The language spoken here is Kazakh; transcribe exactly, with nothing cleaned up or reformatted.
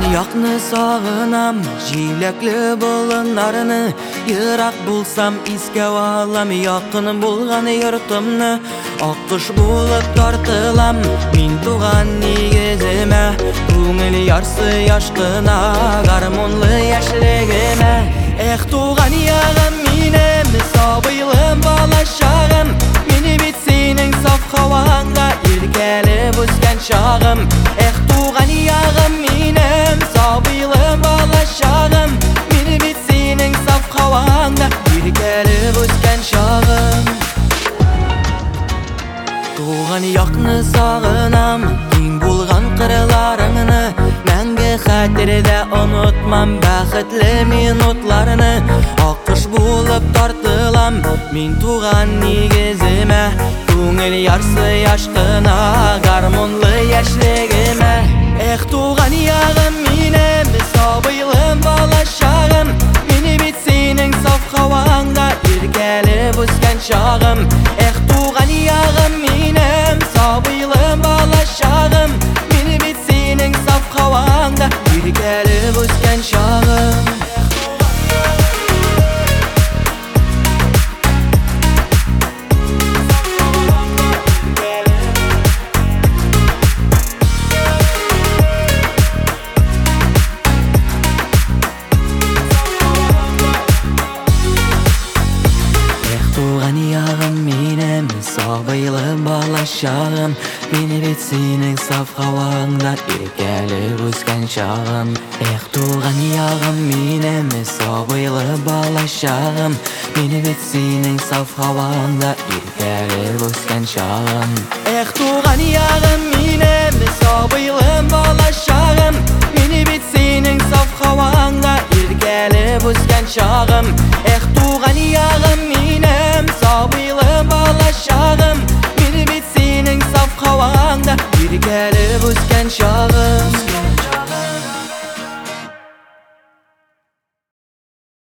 Yakны sağınam, jilekli bulunlarını. Yırak bulsam iske alam, yakın bulgan yurtumni. Akkuş bulup tartılam, min tuğan negizime. Көңіл ярсы яшқына, гармонлы яшілігіме. Эх туған яғым минем, сабыйлым бала шағым. Мені бит сенің саф хаваңға, еркеліп өскен шағым. Эх туған яғым минем, сабыйлым бала шағым. Мені бит сенің саф хаваңға, еркеліп өскен шағым. Туған яқны сағынам, кең болған қырларыңны. Мәңгі хәтерде ұнытмам бәхетлі минутларыны. Аққыш болып тартылам, мен туған негізіме. Көңіл ярсы яшқына, гармонлы яшілігіме. Эх туған яғым минем, сабыйлым бала шағым. Мені бит сенің саф хаваңда, еркеліп өскен шағым. Эх туған яғым минем, сабыйлым бала шағым. Мені бит сенің саф хаваңда, еркеліп өскен шағым. Туған яғым минем, сабыйлы бала шағым. Мені бит сенің саф хаваңда, еркеліп өскен шағым. Эх туған яғым минем, сабыйлы бала шағым. Мені бит сенің саф хаваңда, еркеліп өскен шағым. Эх туған яғым минем, сабыйлым бала